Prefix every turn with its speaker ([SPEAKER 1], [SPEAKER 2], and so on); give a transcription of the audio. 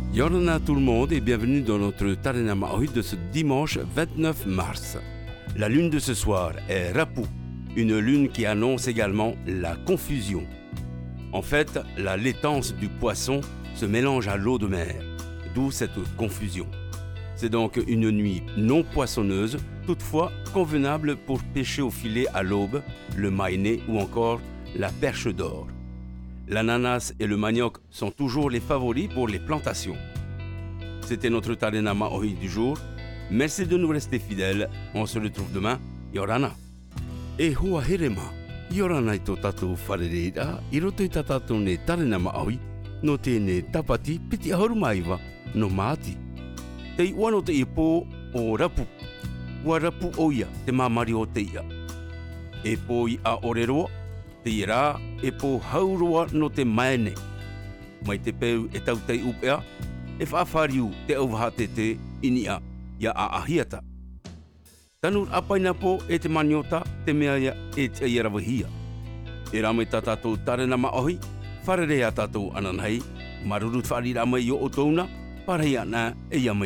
[SPEAKER 1] Yorana tout le monde et bienvenue dans notre Tarena Maori de ce dimanche 29 mars. La lune de ce soir est Rapu, une lune qui annonce également la confusion. En fait, la laitance du poisson se mélange à l'eau de mer, d'où cette confusion. C'est donc une nuit non poissonneuse, toutefois convenable pour pêcher au filet à l'aube, le maïné ou encore la perche d'or. L'ananas et le manioc sont toujours les favoris pour les plantations. C'était notre Tarena Maori du jour. Merci de nous rester fidèles. On se retrouve demain. Yorana. E hoa herema. Yorana i tō tātou wharereira. I roto i tā tātou ne Tarena Maori. No tēne tapati piti ahoru maiwa no Māti. Te iwano te ipo o Rapu. Ua Rapu o ia te mamari o te ia. E po i a oreroa. Te ira e po hauroa no te maene. Mai te peu e tau tei upea. E whaafariu te auwahate te inia ia a ahiata. Tanur apaina po e te maniota te mea ia e te iarawahia. E rame tā tātou Tarena Maori. Wharerea tātou ananhei. Marurut wharirama i o tauna. Parahia nā e ia mai.